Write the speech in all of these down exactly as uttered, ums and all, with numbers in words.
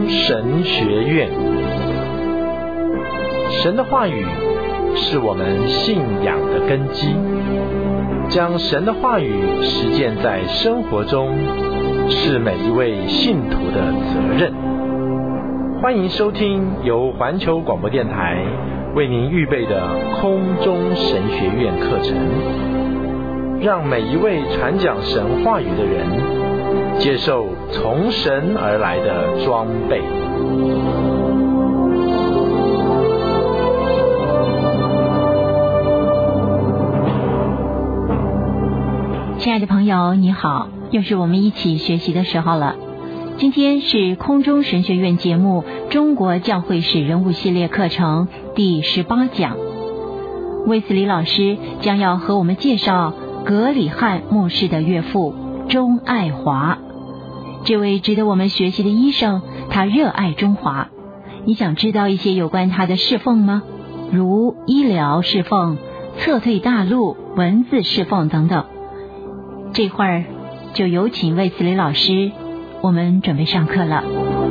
中神学院。神的话语是我们信仰的根基，将神的话语实践在生活中，是每一位信徒的责任。欢迎收听由环球广播电台为您预备的空中神学院课程，让每一位传讲神话语的人接受从神而来的装备。 亲爱的朋友，你好，又是我们一起学习的时候了。今天是空中神学院节目中国教会史人物系列课程第十八讲，卫斯理老师将要和我们介绍葛理翰牧师的岳父钟爱华。这位值得我们学习的医生，他热爱中华。你想知道一些有关他的侍奉吗？如医疗侍奉、撤退大陆、文字侍奉等等。这会儿就有请卫斯理老师，我们准备上课了。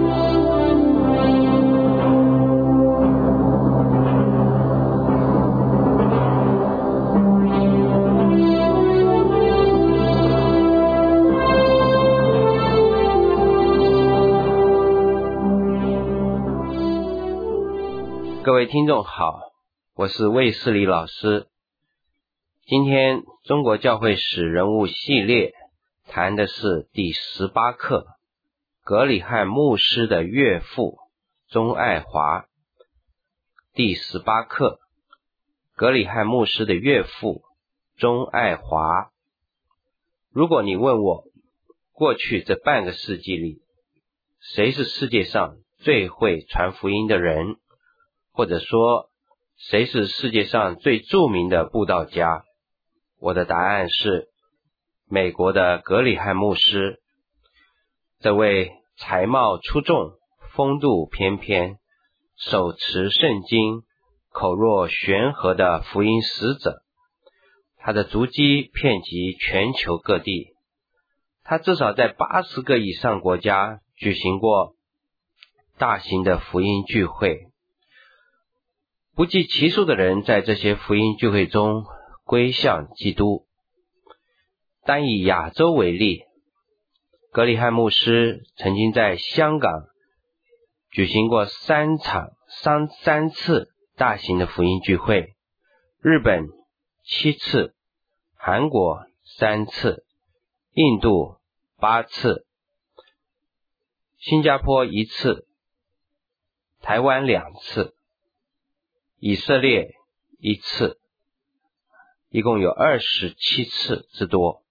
各位听众好，我是卫斯理老师。今天中国教会史人物系列谈的是第十八课，葛理翰牧师的岳父钟爱华。第十八课，葛理翰牧师的岳父钟爱华。如果你问我，过去这半个世纪里，谁是世界上最会传福音的人，或者说谁是世界上最著名的布道家，我的答案是美国的葛理翰牧师。这位才貌出众、风度翩翩、手持圣经、口若悬河的福音使者，他的足迹遍及全球各地，他至少在八十个以上国家举行过大型的福音聚会，不计其数的人在这些福音聚会中归向基督。单以亚洲为例，葛理翰牧师曾经在香港举行过三场三三次大型的福音聚会，日本七次，韩国三次，印度八次，新加坡一次，台湾两次，以色列一次，一共有二十七次之多。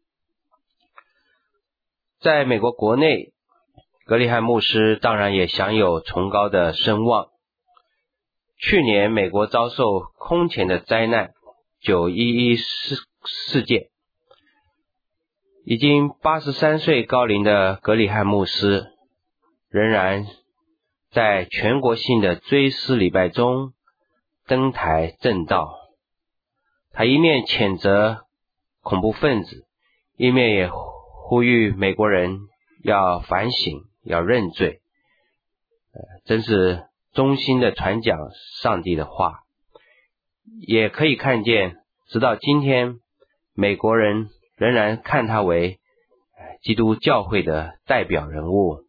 在美国国内，葛理翰牧师当然也享有崇高的声望。去年美国遭受空前的灾难九一一事事件，已经八十三岁高龄的葛理翰牧师仍然在全国性的追思礼拜中登台证道。他一面谴责恐怖分子，一面也呼吁美国人要反省，要认罪，呃，真是衷心的传讲上帝的话。也可以看见，直到今天，美国人仍然看他为基督教会的代表人物。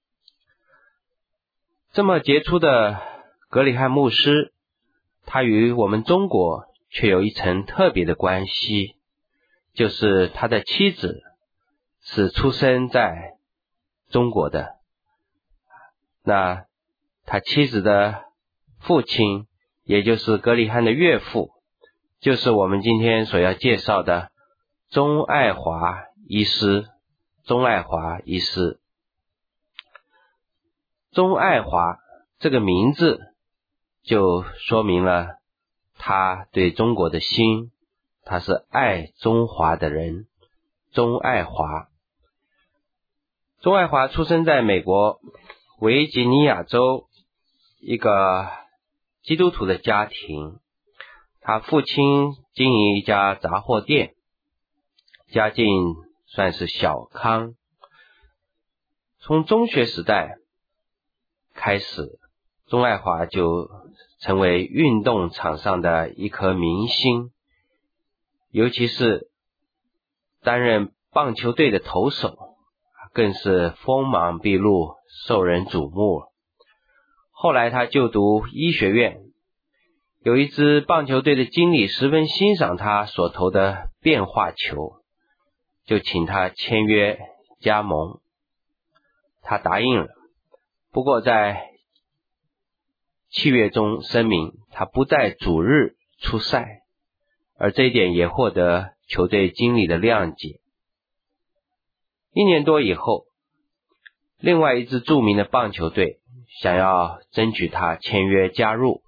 这么杰出的葛理翰牧师，他与我们中国却有一层特别的关系，就是他的妻子是出生在中国的。那他妻子的父亲，也就是葛理翰的岳父，就是我们今天所要介绍的钟爱华医师。钟爱华医师，钟爱华这个名字就说明了他对中国的心，他是爱中华的人。钟爱华，钟爱华出生在美国维吉尼亚州一个基督徒的家庭，他父亲经营一家杂货店，家境算是小康。从中学时代， 开始，钟爱华就成为运动场上的一颗明星，尤其是担任棒球队的投手，更是锋芒毕露，受人瞩目。后来他就读医学院，有一支棒球队的经理十分欣赏他所投的变化球，就请他签约加盟，他答应了。不过在契约中声明他不在主日出赛，而这一点也获得球队经理的谅解。一年多以后，另外一支著名的棒球队想要争取他签约加入，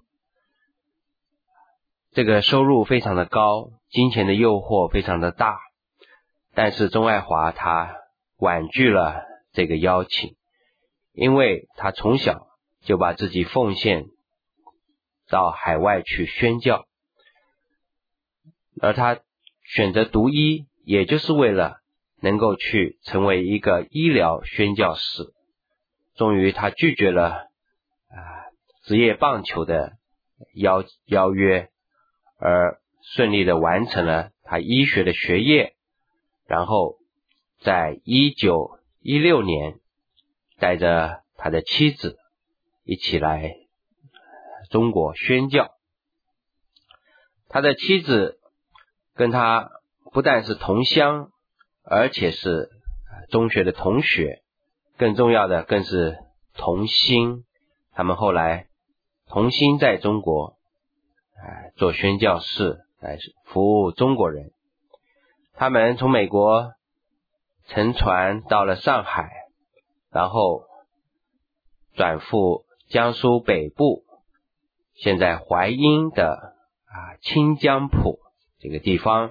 这个收入非常的高，金钱的诱惑非常的大，但是钟爱华他婉拒了这个邀请，因为他从小就把自己奉献到海外去宣教，而他选择读医，也就是为了能够去成为一个医疗宣教士。终于他拒绝了啊职业棒球的邀邀约，而顺利的完成了他医学的学业，然后在一九一六年带着他的妻子一起来中国宣教。他的妻子跟他不但是同乡，而且是中学的同学，更重要的更是同心。他们后来同心在中国做宣教士来服务中国人。他们从美国乘船到了上海，然后转赴江苏北部，现在淮阴的啊清江浦这个地方。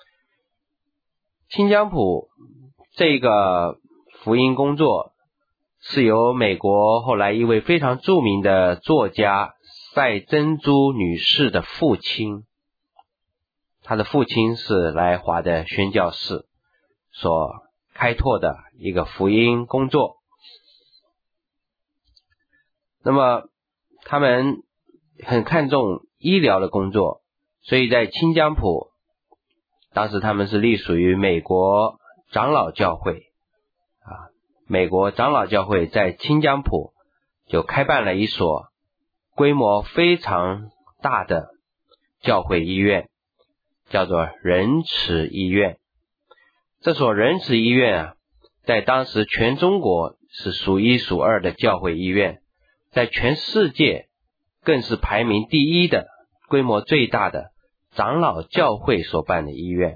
清江浦这个福音工作是由美国后来一位非常著名的作家赛珍珠女士的父亲，她的父亲是来华的宣教士所开拓的一个福音工作。那么他们很看重医疗的工作，所以在清江浦，当时他们是隶属于美国长老教会啊，美国长老教会在清江浦就开办了一所规模非常大的教会医院，叫做仁慈医院。这所仁慈医院啊，在当时全中国是数一数二的教会医院，在全世界更是排名第一的规模最大的长老教会所办的医院。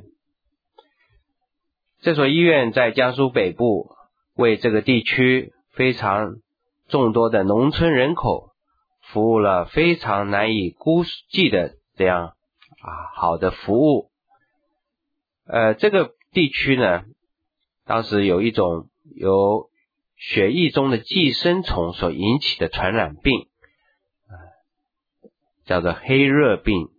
这所医院在江苏北部，为这个地区非常众多的农村人口服务了非常难以估计的这样啊好的服务。呃，这个地区呢，当时有一种由血液中的寄生虫所引起的传染病，叫做黑热病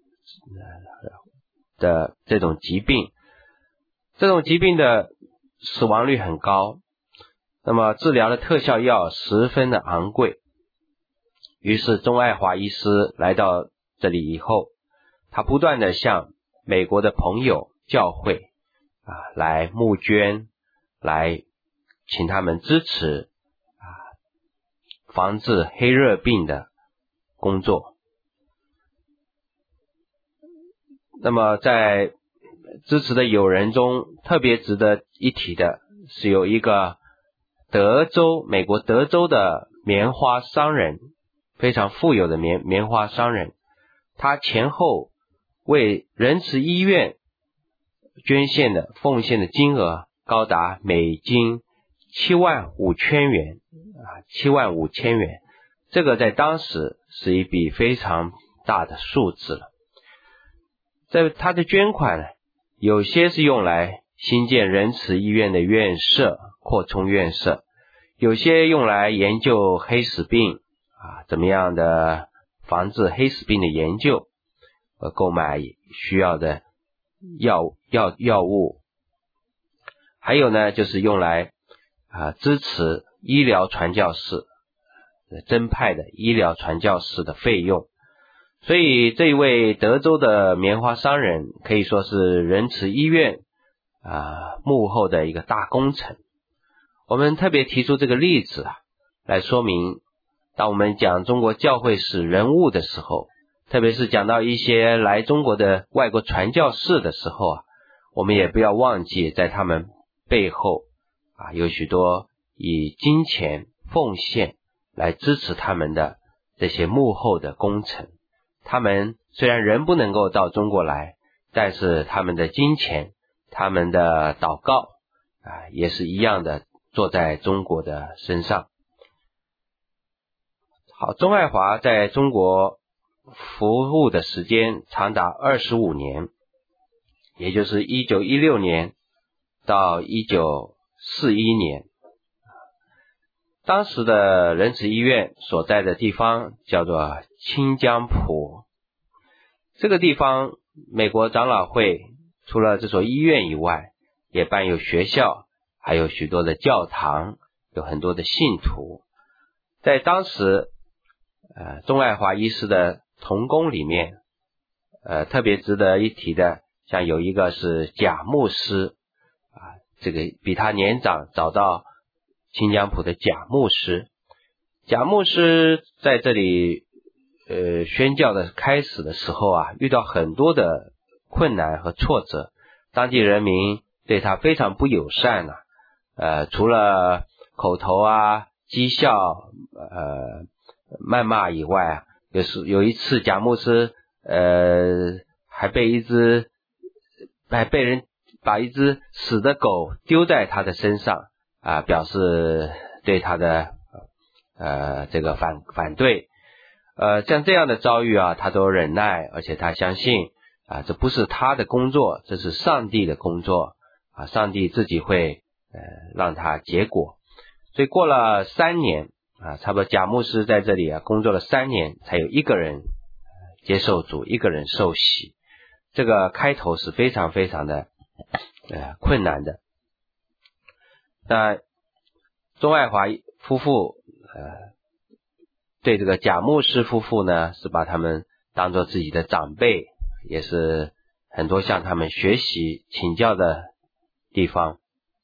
的这种疾病。这种疾病的死亡率很高，那么治疗的特效药十分的昂贵。于是钟爱华医师来到这里以后，他不断的向美国的朋友教会啊来募捐，来请他们支持啊防治黑热病的工作。那么在支持的友人中，特别值得一提的是有一个德州美国德州的棉花商人，非常富有的棉棉花商人，他前后为仁慈医院捐献的奉献的金额高达美金七万五千元啊，七万五千元，这个在当时是一笔非常大的数字了。在他的捐款呢，有些是用来新建仁慈医院的院舍，扩充院舍，有些用来研究黑死病啊，怎么样的防治黑死病的研究，和购买需要的药药药物，还有呢就是用来啊支持医疗传教士， 增派的医疗传教士的费用。所以这一位德州的棉花商人可以说是仁慈医院啊幕后的一个大功臣。我们特别提出这个例子啊，来说明当我们讲中国教会史人物的时候，特别是讲到一些来中国的外国传教士的时候啊，我们也不要忘记在他们背后啊有许多以金钱奉献来支持他们的这些幕后的功臣。他们虽然人不能够到中国来，但是他们的金钱，他们的祷告啊，也是一样的做在中国的身上。好，钟爱华在中国服务的时间长达二十五年，也就是一九一六年到一九四一年。当时的仁慈医院所在的地方叫做清江浦。这个地方美国长老会除了这所医院以外，也办有学校，还有许多的教堂，有很多的信徒。在当时呃，钟爱华医师的同工里面，呃，特别值得一提的，像有一个是贾牧师啊，这个比他年长找到清江浦的贾牧师。贾牧师在这里呃宣教的开始的时候啊，遇到很多的困难和挫折，当地人民对他非常不友善啊，呃，除了口头啊、讥笑、呃。谩骂以外啊，有时有一次贾牧师呃还被一只还被人把一只死的狗丢在他的身上啊，表示对他的呃这个反反对。呃像这样的遭遇啊，他都忍耐，而且他相信啊这不是他的工作，这是上帝的工作啊，上帝自己会呃让他结果。所以过了三年啊，差不多贾牧师在这里啊工作了三年，才有一个人接受主，一个人受洗。这个开头是非常非常的呃困难的。那钟爱华夫妇呃对这个贾牧师夫妇呢，是把他们当作自己的长辈，也是很多向他们学习请教的地方。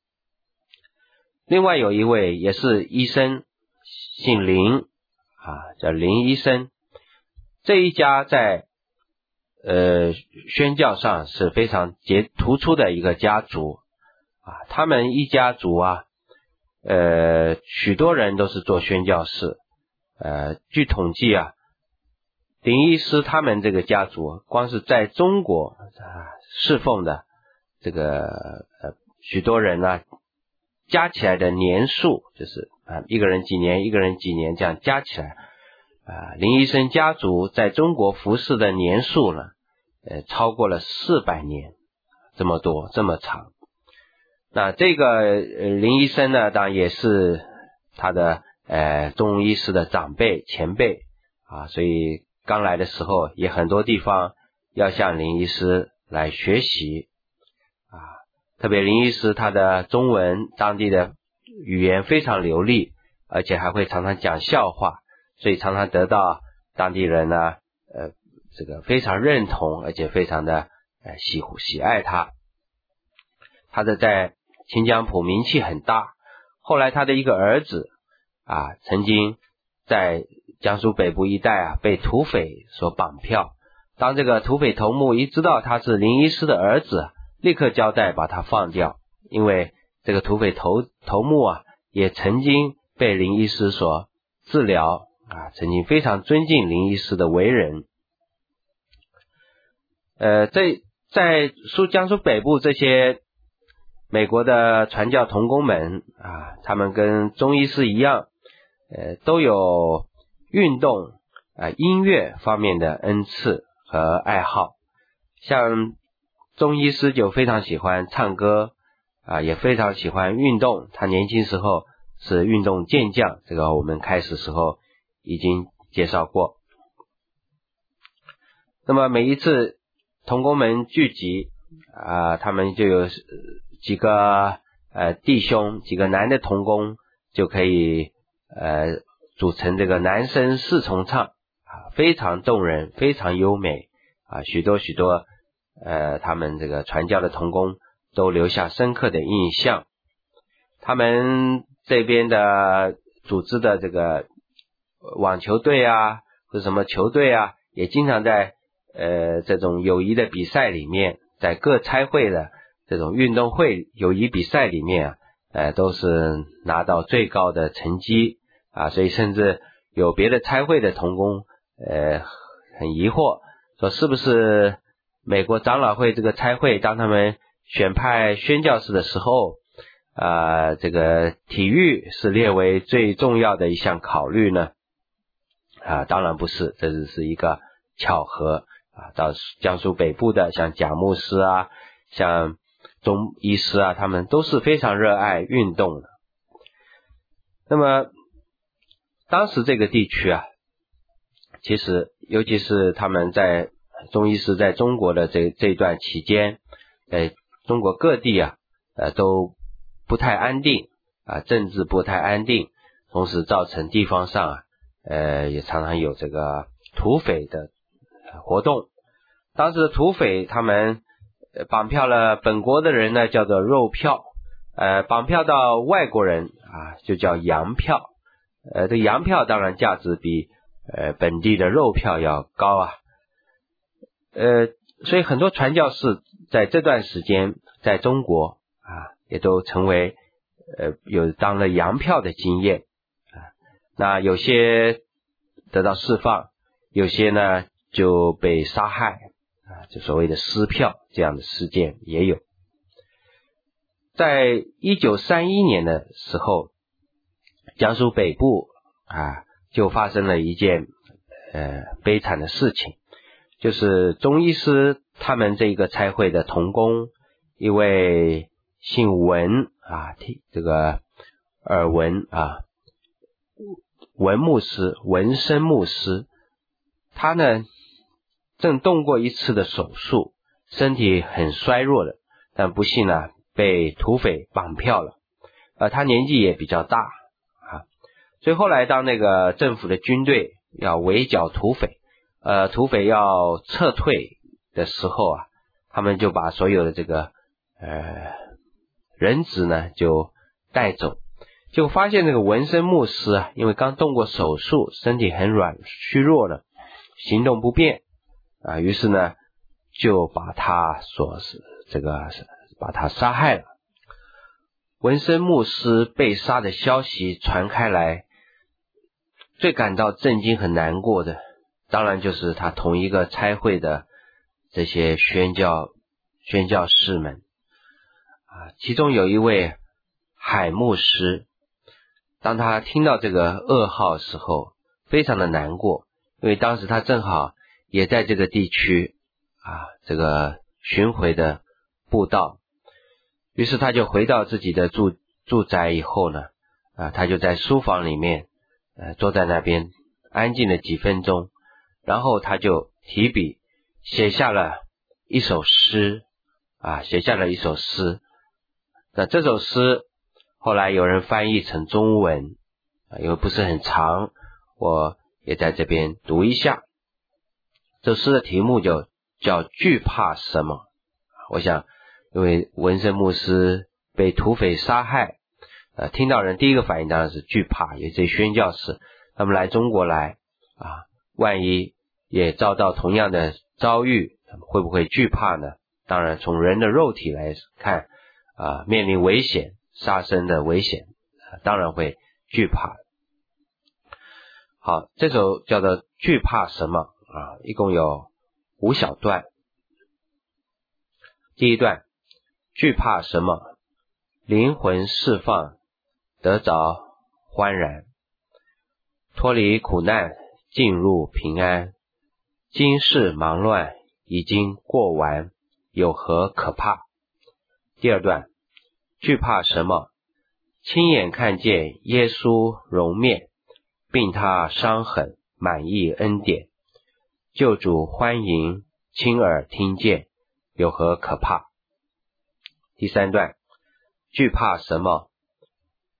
另外有一位也是医生，姓林啊，叫林医生。这一家在呃宣教上是非常杰突出的一个家族啊，他们一家族啊，呃许多人都是做宣教士。呃据统计啊，林医师他们这个家族光是在中国啊侍奉的这个呃许多人啊，加起来的年数就是啊，一个人几年，一个人几年，这样加起来，啊，林医生家族在中国服侍的年数呢，呃，超过了四百年，这么多，这么长。那这个呃林医生呢，当然也是他的呃中医师的长辈前辈啊，所以刚来的时候，也很多地方要向林医师来学习啊，特别林医师他的中文当地的语言非常流利，而且还会常常讲笑话，所以常常得到当地人呢呃这个非常认同，而且非常的呃喜喜爱他。他的在清江浦名气很大，后来他的一个儿子啊曾经在江苏北部一带啊被土匪所绑票，当这个土匪头目一知道他是林医师的儿子，立刻交代把他放掉，因为这个土匪头头目啊也曾经被林医师所治疗啊，曾经非常尊敬林医师的为人。呃在在苏江苏北部这些美国的传教同工们啊，他们跟钟医师一样呃都有运动啊音乐方面的恩赐和爱好。像钟医师就非常喜欢唱歌啊，也非常喜欢运动，他年轻时候是运动健将，这个我们开始时候已经介绍过。那么每一次同工们聚集啊，他们就有几个呃弟兄，几个男的同工就可以呃组成这个男声四重唱啊，非常动人，非常优美啊，许多许多呃他们这个传教的同工都留下深刻的印象。他们这边的组织的这个网球队啊，或者什么球队啊，也经常在呃这种友谊的比赛里面，在各差会的这种运动会友谊比赛里面啊，呃都是拿到最高的成绩啊，所以甚至有别的差会的同工呃很疑惑，说是不是美国长老会这个差会当他们选派宣教士的时候啊、呃，这个体育是列为最重要的一项考虑呢？啊，当然不是，这只是一个巧合啊。到江苏北部的像贾牧师啊，像钟医师啊，他们都是非常热爱运动的。那么当时这个地区啊，其实尤其是他们在钟医师在中国的这这段期间，在中国各地啊，呃都不太安定啊，政治不太安定，同时造成地方上啊，呃也常常有这个土匪的活动。当时的土匪他们绑票了本国的人呢，叫做肉票，呃绑票到外国人啊，就叫洋票。呃这洋票当然价值比呃本地的肉票要高啊。呃所以很多传教士在这段时间在中国啊，也都成为呃有当了洋票的经验啊。那有些得到释放，有些呢就被杀害啊，就所谓的撕票这样的事件也有。在一九三一年的时候，江苏北部啊就发生了一件呃悲惨的事情，就是钟医师他们这个差会的同工，一位姓文啊，这个耳闻啊，文牧师，文生牧师，他呢正动过一次的手术，身体很衰弱了，但不幸呢被土匪绑票了，呃，他年纪也比较大啊，所以后来当那个政府的军队要围剿土匪，呃，土匪要撤退的时候啊，他们就把所有的这个呃人质呢就带走，结果发现那个文生牧师啊，因为刚动过手术，身体很软虚弱了，行动不便啊，于是呢就把他所这个把他杀害了。文生牧师被杀的消息传开来，最感到震惊和难过的，当然就是他同一个差会的这些宣教宣教士们啊，其中有一位海牧师，当他听到这个噩耗的时候，非常的难过，因为当时他正好也在这个地区啊，这个巡回的布道，于是他就回到自己的住住宅以后呢，啊，他就在书房里面，呃，坐在那边安静了几分钟，然后他就提笔写下了一首诗，啊，写下了一首诗。那这首诗后来有人翻译成中文，啊，因为不是很长，我也在这边读一下。这诗的题目就叫惧怕什么？我想因为文生牧师被土匪杀害，呃，听到人第一个反应当然是惧怕，有这些宣教士他们来中国来啊，万一也遭到同样的遭遇，他们会不会惧怕呢？当然从人的肉体来看啊，面临危险杀生的危险，啊，当然会惧怕。好，这首叫做惧怕什么啊？一共有五小段。第一段，惧怕什么？灵魂释放，得着欢然，脱离苦难，进入平安。今世忙乱已经过完，有何可怕？第二段，惧怕什么？亲眼看见耶稣容面，并他伤痕满溢恩典，救主欢迎，亲耳听见，有何可怕？第三段，惧怕什么？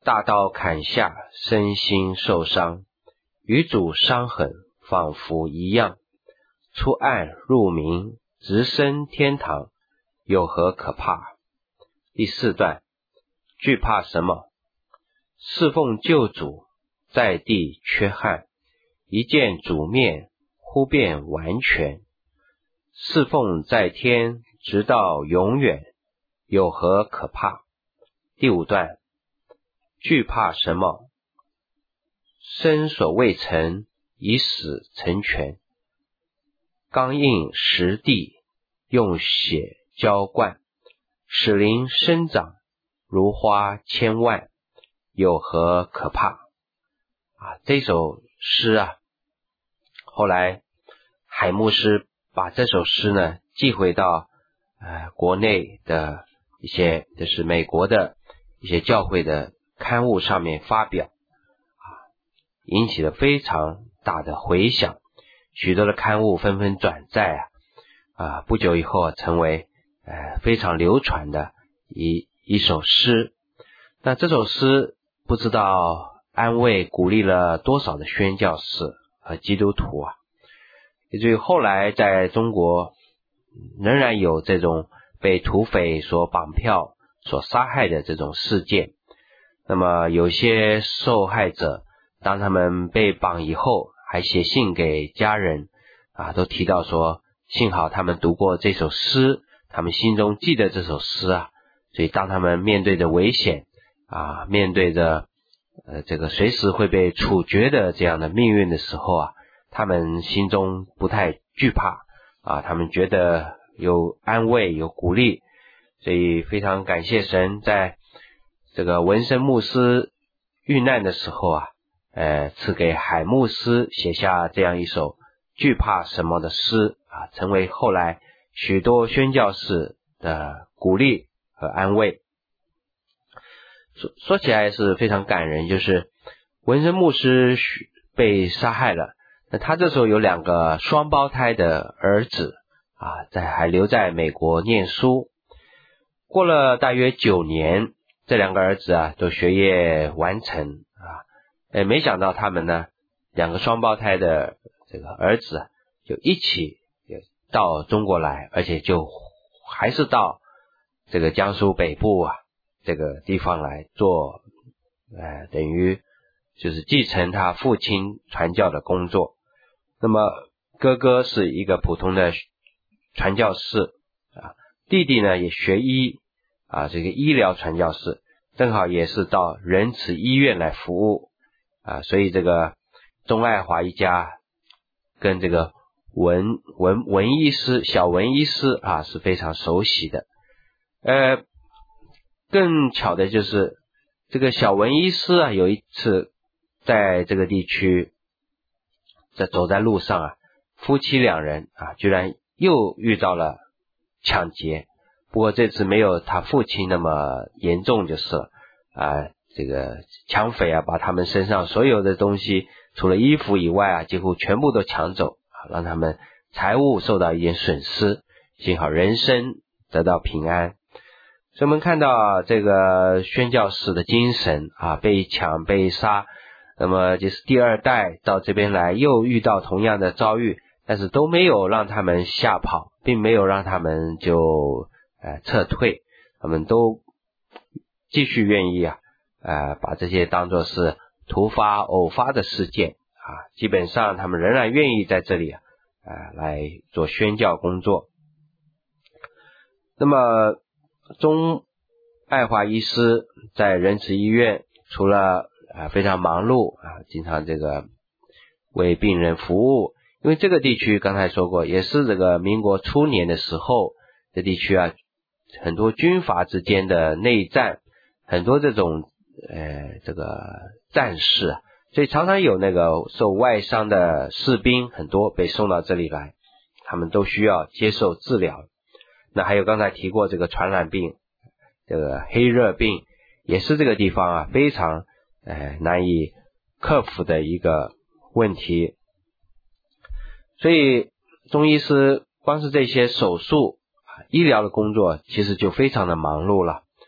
大刀砍下，身心受伤，与主伤痕仿佛一样，出暗入明，直升天堂，有何可怕？第四段，惧怕什么？侍奉救主，在地缺憾，一见主面，忽变完全。侍奉在天，直到永远，有何可怕？第五段，惧怕什么？身所未成，以死成全，刚硬实地，用血浇灌，使灵生长，如花千万，有何可怕？啊，这首诗啊，后来海牧师把这首诗呢寄回到呃国内的一些就是美国的一些教会的刊物上面发表啊，引起了非常大的回响，许多的刊物纷纷转载啊啊，不久以后成为呃非常流传的一一首诗。那这首诗不知道安慰鼓励了多少的宣教士和基督徒啊，以至于后来在中国仍然有这种被土匪所绑票所杀害的这种事件。那么有些受害者当他们被绑以后，还写信给家人啊，都提到说幸好他们读过这首诗，他们心中记得这首诗啊，所以当他们面对着危险啊，面对着呃这个随时会被处决的这样的命运的时候啊，他们心中不太惧怕啊，他们觉得有安慰有鼓励。所以非常感谢神，在这个文生牧师遇难的时候啊，呃赐给海牧师写下这样一首惧怕什么的诗啊，成为后来许多宣教士的鼓励和安慰。说说起来是非常感人，就是文生牧师被杀害了，那他这时候有两个双胞胎的儿子啊，在还留在美国念书。过了大约九年，这两个儿子啊都学业完成啊，诶没想到他们呢两个双胞胎的这个儿子啊就一起到中国来，而且就还是到这个江苏北部啊这个地方来做呃等于就是继承他父亲传教的工作。那么哥哥是一个普通的传教士啊，弟弟呢也学医啊，这个医疗传教士，正好也是到仁慈医院来服务啊，所以这个钟爱华一家跟这个文文文医师小文医师啊是非常熟悉的。呃，更巧的就是这个小文医师啊，有一次在这个地区在走在路上啊，夫妻两人啊居然又遇到了抢劫，不过这次没有他父亲那么严重，就是了啊，这个抢匪啊把他们身上所有的东西除了衣服以外啊几乎全部都抢走啊，让他们财物受到一点损失，幸好人身得到平安。所以我们看到这个宣教士的精神啊，被抢被杀，那么就是第二代到这边来又遇到同样的遭遇，但是都没有让他们吓跑，并没有让他们就呃撤退，他们都继续愿意啊呃把这些当作是突发偶发的事件啊，基本上他们仍然愿意在这里啊呃来做宣教工作。那么钟爱华医师在仁慈医院除了啊非常忙碌啊，经常这个为病人服务，因为这个地区刚才说过也是这个民国初年的时候，这地区啊很多军阀之间的内战，很多这种呃这个战事啊，所以常常有那个受外伤的士兵很多被送到这里来，他们都需要接受治疗。那还有刚才提过这个传染病，这个黑热病也是这个地方啊非常呃难以克服的一个问题。所以钟医师光是这些手术医疗的工作其实就非常的忙碌了。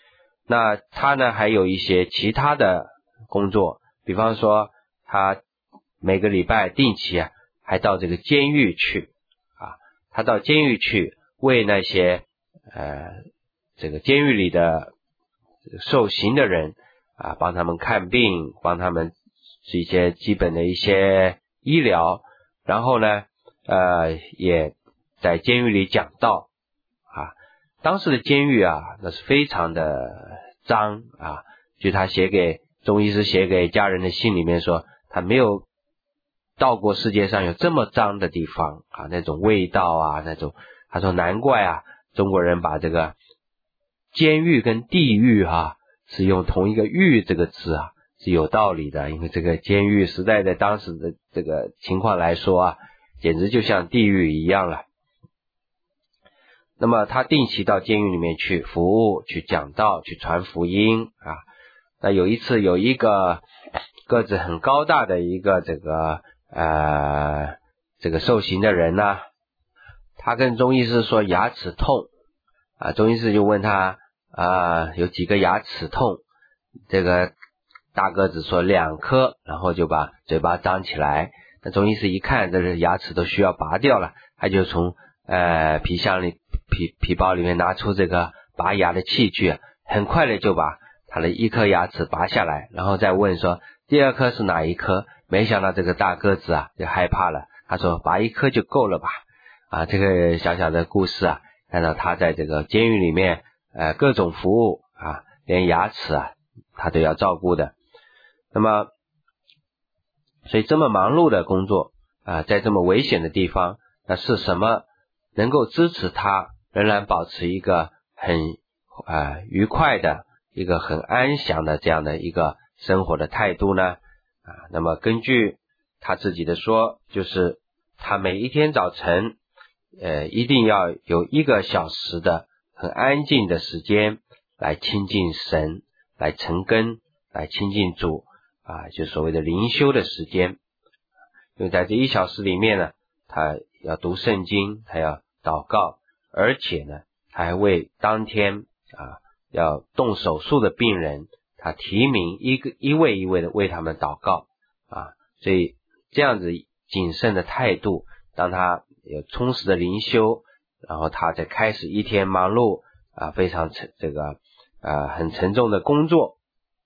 那他呢还有一些其他的工作，比方说他每个礼拜定期啊还到这个监狱去啊，他到监狱去为那些呃这个监狱里的受刑的人啊帮他们看病，帮他们是一些基本的一些医疗，然后呢呃也在监狱里讲道啊。当时的监狱啊那是非常的脏啊，据他写给钟医师写给家人的信里面说，他没有到过世界上有这么脏的地方啊，那种味道啊，那种他说难怪啊中国人把这个监狱跟地狱啊是用同一个狱这个字啊是有道理的，因为这个监狱实在在当时的这个情况来说啊简直就像地狱一样了。那么他定期到监狱里面去服务，去讲道，去传福音啊。那有一次有一个个子很高大的一个这个呃这个受刑的人呢，他跟钟医师说牙齿痛啊，钟医师就问他啊有几个牙齿痛，这个大个子说两颗，然后就把嘴巴张起来。那钟医师一看这个牙齿都需要拔掉了，他就从呃皮箱里皮皮包里面拿出这个拔牙的器具，很快的就把他的一颗牙齿拔下来，然后再问说第二颗是哪一颗。没想到这个大个子啊就害怕了，他说拔一颗就够了吧。啊这个小小的故事啊，看到他在这个监狱里面呃各种服务啊，连牙齿啊他都要照顾的。那么所以这么忙碌的工作啊，在这么危险的地方，那是什么能够支持他仍然保持一个很呃愉快的一个很安详的这样的一个生活的态度呢？啊，那么根据他自己的说，就是他每一天早晨呃一定要有一个小时的很安静的时间来亲近神，来晨更，来亲近主啊，就所谓的灵修的时间。因为在这一小时里面呢，他要读圣经，他要祷告，而且呢他还为当天啊要动手术的病人，他提名一个一位一位的为他们祷告啊。所以这样子谨慎的态度，当他有充实的灵修，然后他在开始一天忙碌啊非常沉这个呃很沉重的工作，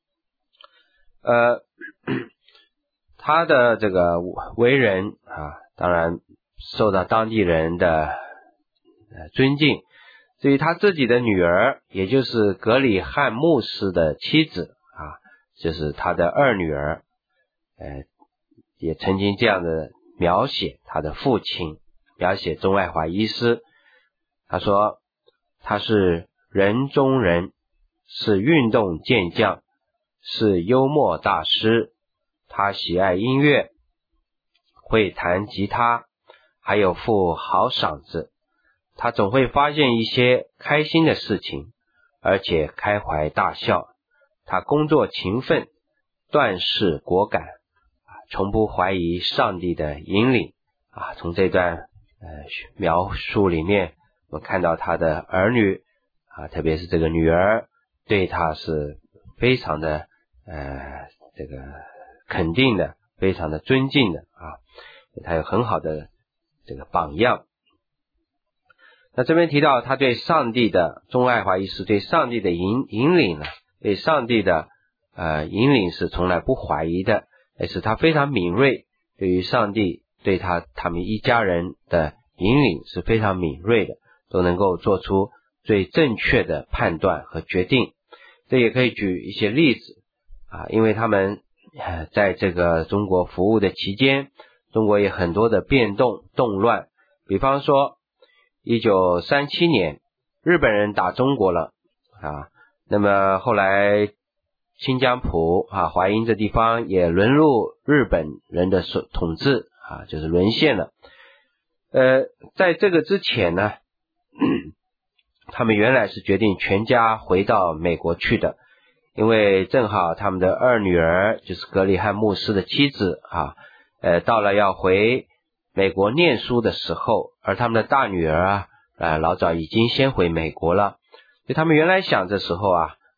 呃他的这个为人啊当然受到当地人的呃尊敬。至于他自己的女儿，也就是格里汉牧师的妻子啊，就是他的二女儿，呃也曾经这样的描写他的父亲，描写钟爱华医师。他说他是人中人，是运动健将，是幽默大师，他喜爱音乐，会弹吉他，还有副好嗓子。他总会发现一些开心的事情，而且开怀大笑。他工作勤奋，断事果敢，从不怀疑上帝的引领啊。从这段呃描述里面，我们看到他的儿女啊，特别是这个女儿，对他是非常的呃这个肯定的，非常的尊敬的啊，他有很好的这个榜样。那这边提到他对上帝的，钟爱华医师对上帝的引引领呢，对上帝的呃引领是从来不怀疑的，也是他非常敏锐，对于上帝对他他们一家人的引领是非常敏锐的，都能够做出最正确的判断和决定。这也可以举一些例子啊，因为他们呃在这个中国服务的期间，中国有很多的变动动乱，比方说一九三七年日本人打中国了啊，那么后来新疆浦啊淮阴这地方也沦入日本人的统治啊，就是沦陷了。呃在这个之前呢，他们原来是决定全家回到美国去的，因为正好他们的二女儿就是格里汉牧师的妻子啊，呃到了要回美国念书的时候，而他们的大女儿啊，呃，老早已经先回美国了。所以他们原来想这时候啊，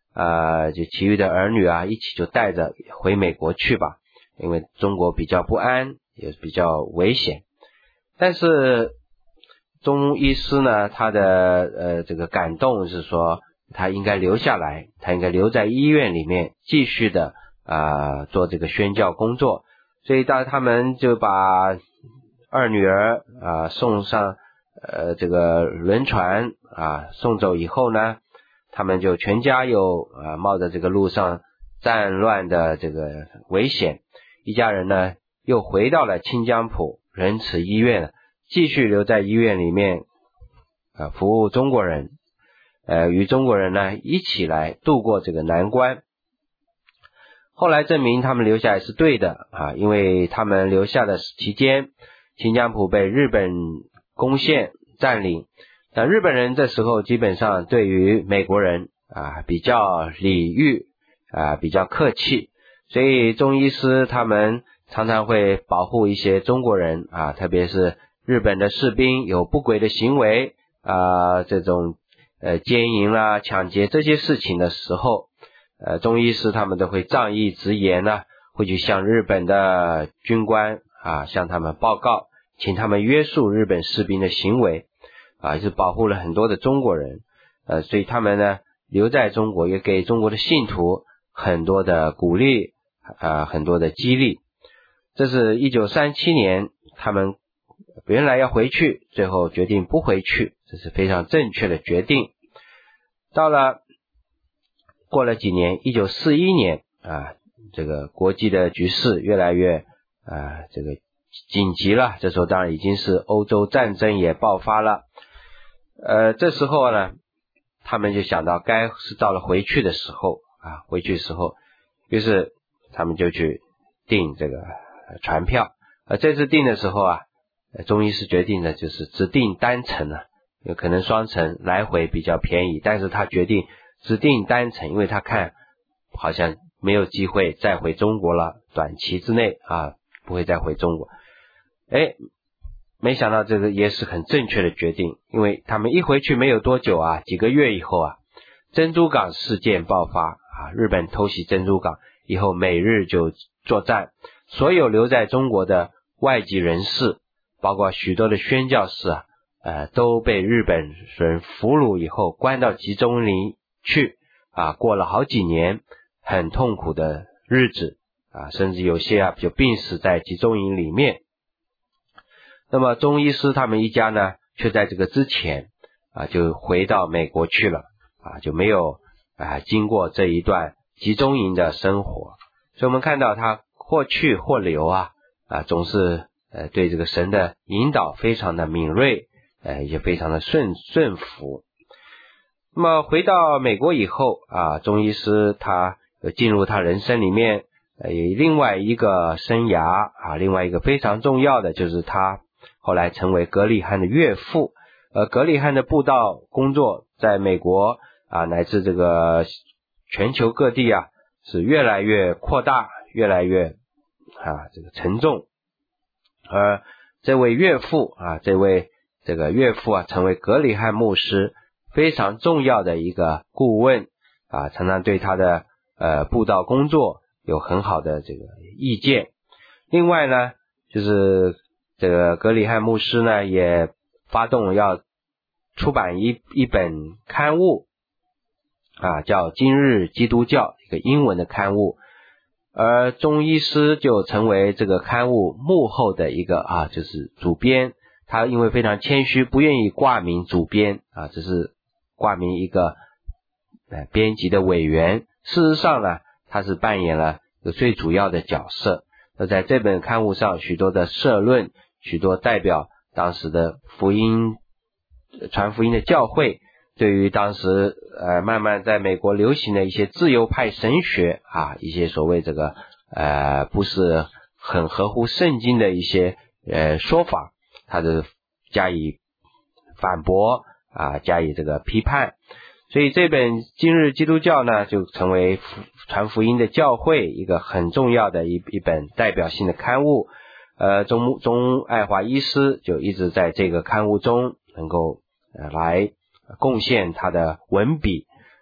呃，就其余的儿女啊，一起就带着回美国去吧，因为中国比较不安，也比较危险。但是中医师呢，他的呃这个感动是说，他应该留下来，他应该留在医院里面继续的啊、呃、做这个宣教工作。所以当他们就把二女儿啊、呃、送上呃这个轮船啊送走以后呢，他们就全家又啊、呃、冒着这个路上战乱的这个危险，一家人呢又回到了清江浦仁慈医院，继续留在医院里面啊、呃、服务中国人，呃与中国人呢一起来度过这个难关。后来证明他们留下来是对的啊，因为他们留下的期间，清江浦被日本攻陷占领，那日本人这时候基本上对于美国人啊比较礼遇啊比较客气，所以中医师他们常常会保护一些中国人啊，特别是日本的士兵有不轨的行为啊，这种呃奸淫啦、抢劫这些事情的时候，呃，中医师他们都会仗义直言呢、啊，会去向日本的军官啊，向他们报告，请他们约束日本士兵的行为啊，也是保护了很多的中国人。呃，所以他们呢留在中国，也给中国的信徒很多的鼓励啊，很多的激励。这是一九三七年，他们原来要回去，最后决定不回去，这是非常正确的决定。到了过了几年，一九四一年啊，这个国际的局势越来越啊这个紧急了，这时候当然已经是欧洲战争也爆发了。呃这时候呢，他们就想到该是到了回去的时候啊，回去的时候，于是他们就去订这个船票。呃这次订的时候啊，中医师决定的就是只订单程啊，有可能双程来回比较便宜，但是他决定只订单程，因为他看好像没有机会再回中国了，短期之内啊不会再回中国。诶没想到这个也是很正确的决定，因为他们一回去没有多久啊，几个月以后啊，珍珠港事件爆发啊，日本偷袭珍珠港以后，美日就作战，所有留在中国的外籍人士，包括许多的宣教士啊，呃都被日本人俘虏以后关到集中营去啊，过了好几年很痛苦的日子啊，甚至有些啊就病死在集中营里面。那么中医师他们一家呢，却在这个之前啊就回到美国去了啊，就没有啊经过这一段集中营的生活。所以我们看到他或去或留啊啊总是呃对这个神的引导非常的敏锐，呃也非常的顺顺服。那么回到美国以后啊，中医师他进入他人生里面呃另外一个生涯啊，另外一个非常重要的就是他后来成为葛理翰的岳父。呃葛理翰的布道工作在美国啊乃至这个全球各地啊是越来越扩大，越来越啊这个沉重。而这位岳父啊这位这个岳父啊成为葛理翰牧师非常重要的一个顾问啊，常常对他的呃布道工作有很好的这个意见。另外呢，就是这个葛理翰牧师呢也发动要出版一一本刊物啊，叫《今日基督教》，一个英文的刊物。而中医师就成为这个刊物幕后的一个啊，就是主编。他因为非常谦虚，不愿意挂名主编啊，只是挂名一个呃编辑的委员。事实上呢，他是扮演了一个最主要的角色。那在这本刊物上，许多的社论，许多代表当时的福音传福音的教会，对于当时呃慢慢在美国流行的一些自由派神学啊，一些所谓这个呃不是很合乎圣经的一些呃说法，他的加以反驳啊，加以这个批判。所以这本今日基督教呢，就成为传福音的教会一个很重要的一一本代表性的刊物。呃，钟钟爱华医师就一直在这个刊物中能够呃来贡献他的文笔。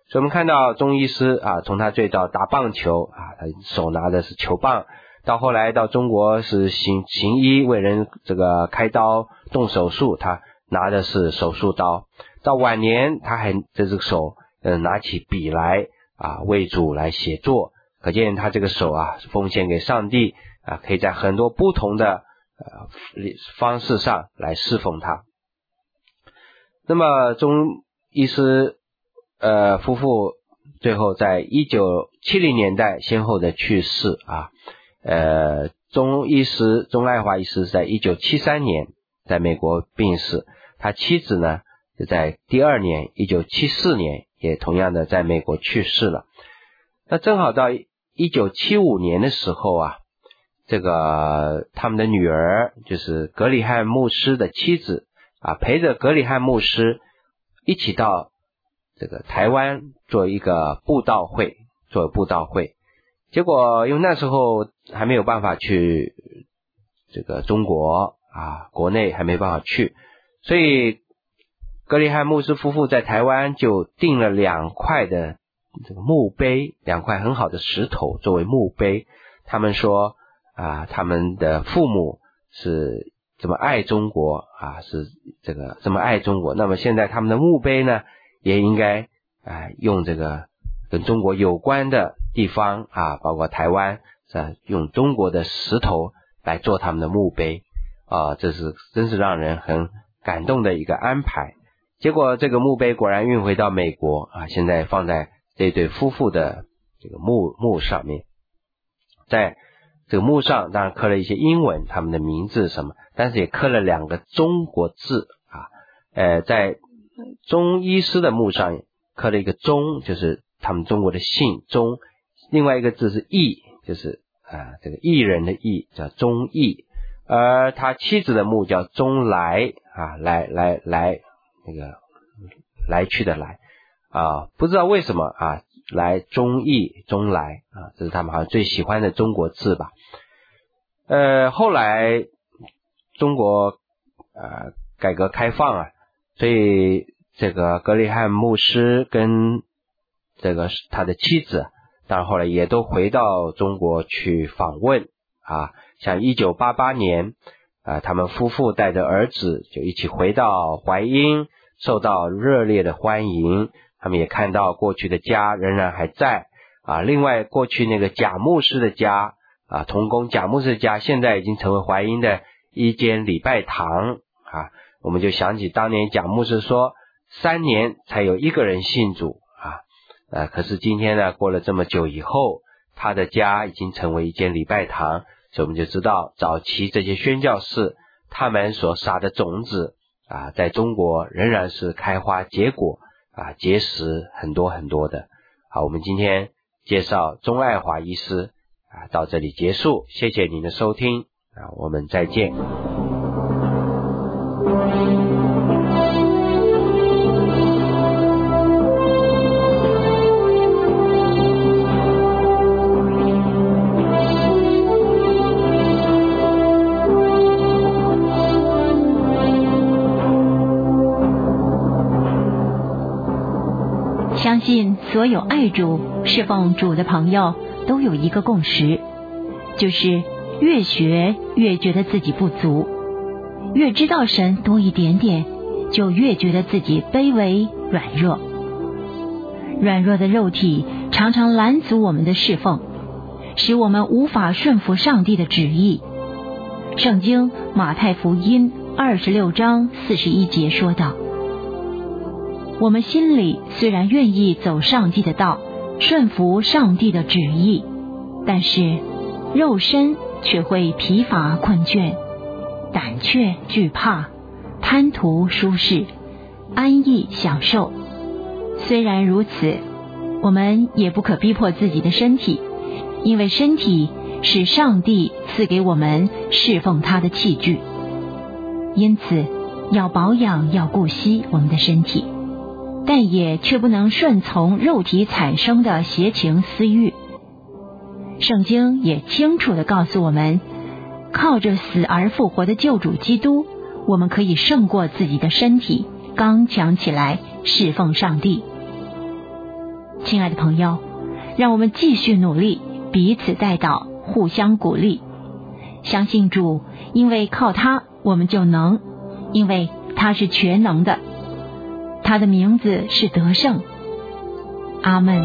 所以我们看到钟医师啊，从他最早打棒球啊，他手拿的是球棒，到后来到中国是行行医，为人这个开刀动手术，他拿的是手术刀。到晚年他还这只手呃拿起笔来啊为主来写作，可见他这个手啊是奉献给上帝啊，可以在很多不同的呃方式上来侍奉他。那么钟医师呃夫妇最后在一九七零年代先后的去世啊。呃钟医师钟爱华医师在一九七三年在美国病逝，他妻子呢就在第二年一九七四年也同样的在美国去世了。那正好到一九七五年的时候啊，这个他们的女儿就是格里汉牧师的妻子啊，陪着格里汉牧师一起到这个台湾做一个布道会，做布道会。结果因为那时候还没有办法去这个中国啊，国内还没办法去，所以格里汉牧师夫妇在台湾就订了两块的这个墓碑，两块很好的石头作为墓碑。他们说啊，他们的父母是这么爱中国啊，是这个这么爱中国，那么现在他们的墓碑呢也应该啊用这个跟中国有关的地方啊，包括台湾啊，用中国的石头来做他们的墓碑啊，这是真是让人很感动的一个安排。结果这个墓碑果然运回到美国啊，现在放在这对夫妇的这个墓墓上面。在这个墓上当然刻了一些英文，他们的名字什么，但是也刻了两个中国字啊。呃，在钟医师的墓上刻了一个钟，就是他们中国的姓钟，另外一个字是义，就是啊这个义人的义，叫钟义。而他妻子的墓叫钟来啊，来来来那个来去的来啊，不知道为什么啊，来钟义钟来啊，这是他们好像最喜欢的中国字吧。呃，后来中国呃改革开放啊，所以这个格里汉牧师跟这个他的妻子，当然后来也都回到中国去访问啊。像一九八八年啊，他们夫妇带着儿子就一起回到淮阴，受到热烈的欢迎。他们也看到过去的家仍然还在啊。另外，过去那个贾牧师的家啊，同工贾牧师的家，现在已经成为淮阴的一间礼拜堂啊。我们就想起当年贾牧师说，三年才有一个人信主啊。呃，可是今天呢，过了这么久以后，他的家已经成为一间礼拜堂。所以我们就知道早期这些宣教士他们所撒的种子啊，在中国仍然是开花结果啊，结实很多很多的。好，我们今天介绍钟爱华医师啊，到这里结束，谢谢您的收听啊，我们再见。 相信所有爱主侍奉主的朋友都有一个共识，就是越学越觉得自己不足，越知道神多一点点，就越觉得自己卑微软弱。软弱的肉体常常拦阻我们的侍奉，使我们无法顺服上帝的旨意。圣经马太福音二十六章四十一节说道，我们心里虽然愿意走上帝的道，顺服上帝的旨意，但是肉身却会疲乏困倦，胆怯惧怕，贪图舒适，安逸享受。虽然如此，我们也不可逼迫自己的身体，因为身体是上帝赐给我们侍奉他的器具，因此要保养，要顾惜我们的身体，但也却不能顺从肉体产生的邪情私欲。圣经也清楚地告诉我们，靠着死而复活的救主基督，我们可以胜过自己的身体，刚强起来侍奉上帝。 亲爱的朋友，让我们继续努力，彼此带导，互相鼓励。相信主，因为靠他我们就能，因为他是全能的，他的名字是得胜。阿们。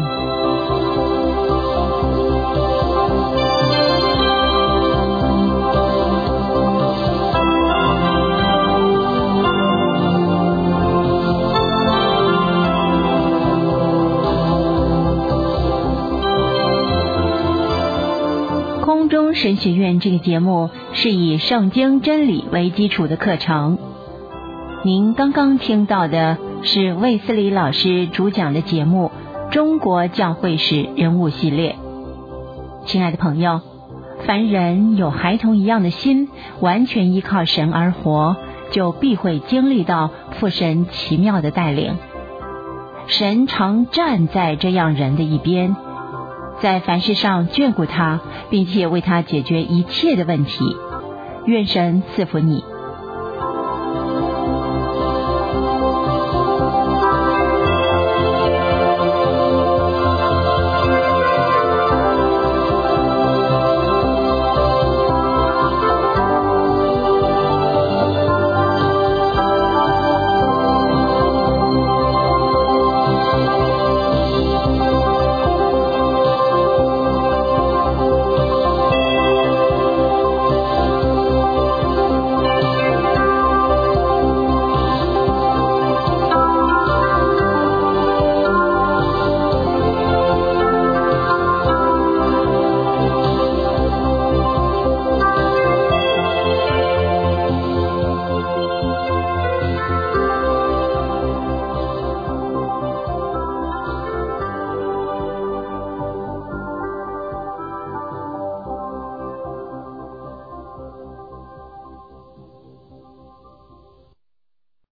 空中神学院这个节目是以圣经真理为基础的课程。您刚刚听到的是卫斯理老师主讲的节目《中国教会史人物系列》。亲爱的朋友，凡人有孩童一样的心，完全依靠神而活，就必会经历到父神奇妙的带领。神常站在这样人的一边，在凡事上眷顾他，并且为他解决一切的问题。愿神赐福你。